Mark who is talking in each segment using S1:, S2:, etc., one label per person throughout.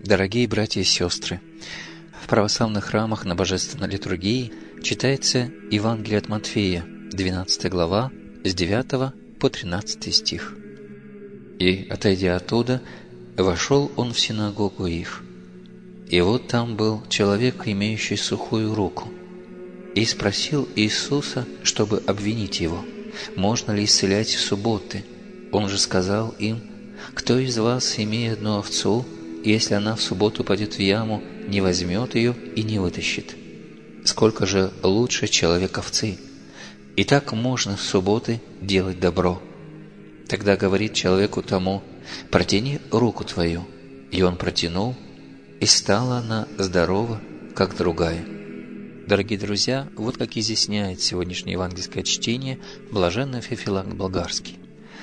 S1: Дорогие братья и сестры, в православных храмах на божественной литургии читается Евангелие от Матфея, 12 глава, с 9 по 13 стих. «И, отойдя оттуда, вошел он в синагогу их. И вот там был человек, имеющий сухую руку, и спросил Иисуса, чтобы обвинить его, можно ли исцелять в субботы. Он же сказал им: кто из вас, имея одну овцу, если она в субботу пойдет в яму, не возьмет ее и не вытащит? Сколько же лучше человек овцы? И так можно в субботы делать добро. Тогда говорит человеку тому: протяни руку твою. И он протянул, и стала она здорова, как другая». Дорогие друзья, вот как изъясняет сегодняшнее евангельское чтение блаженный Феофилакт Болгарский.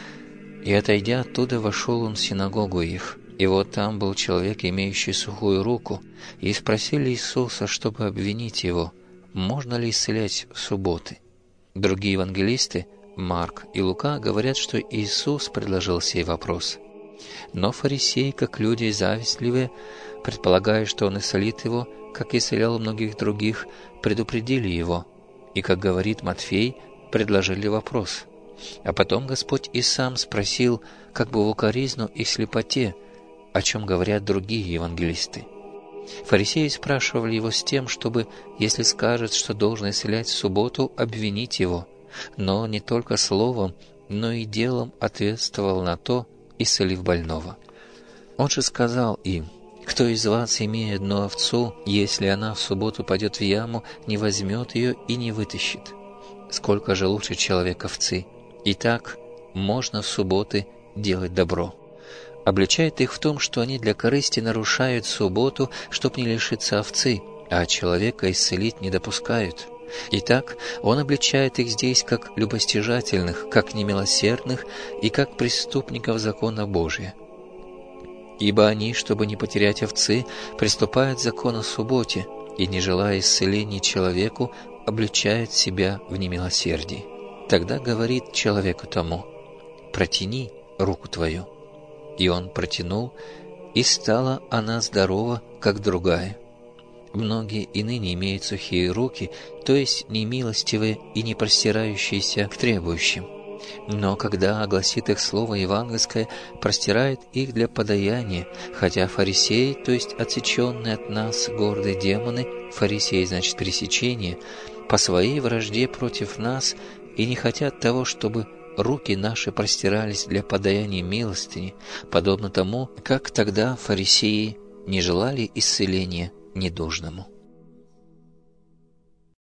S1: «И, отойдя оттуда, вошел он в синагогу их. И вот там был человек, имеющий сухую руку, и спросили Иисуса, чтобы обвинить его, можно ли исцелять в субботы. Другие евангелисты, Марк и Лука, говорят, что Иисус предложил сей вопрос. Но фарисеи, как люди завистливые, предполагая, что он исцелит его, как исцелял многих других, предупредили его, и, как говорит Матфей, предложили вопрос. А потом Господь и сам спросил, как бы в укоризну и слепоте, о чем говорят другие евангелисты. Фарисеи спрашивали его с тем, чтобы, если скажет, что должен исцелять в субботу, обвинить его, но не только словом, но и делом ответствовал на то, исцелив больного. Он же сказал им: кто из вас, имея одну овцу, если она в субботу пойдет в яму, не возьмет ее и не вытащит? Сколько же лучше человек овцы? Итак, можно в субботы делать добро. Обличает их в том, что они для корысти нарушают субботу, чтоб не лишиться овцы, а человека исцелить не допускают. Итак, он обличает их здесь как любостяжательных, как немилосердных и как преступников закона Божия. Ибо они, чтобы не потерять овцы, приступают к закону о субботе и, не желая исцеления человеку, обличают себя в немилосердии. Тогда говорит человеку тому: протяни руку твою. И он протянул, и стала она здорова, как другая. Многие и ныне имеют сухие руки, то есть немилостивые и не простирающиеся к требующим. Но когда огласит их слово евангельское, простирает их для подаяния, хотя фарисеи, то есть отсеченные от нас гордые демоны, фарисеи значит пресечение, по своей вражде против нас и не хотят того, чтобы руки наши простирались для подаяния милостыни, подобно тому, как тогда фарисеи не желали исцеления недужному.